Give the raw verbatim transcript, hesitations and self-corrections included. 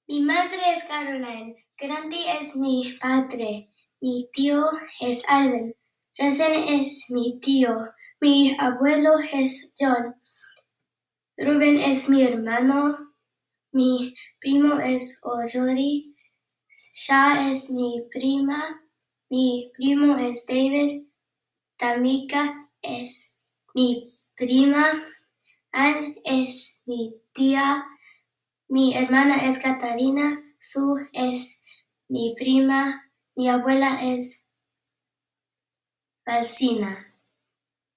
Mi madre es Caroline, Grandi es mi padre, mi tío es Alvin, Jason es mi tío, mi abuelo es John, Ruben es mi hermano, mi primo es Ojori, Sha es mi prima, mi primo es David, Tamika es mi prima, Ann es mi tía, mi hermana es Catarina, Sue es mi prima, mi abuela es Valsina.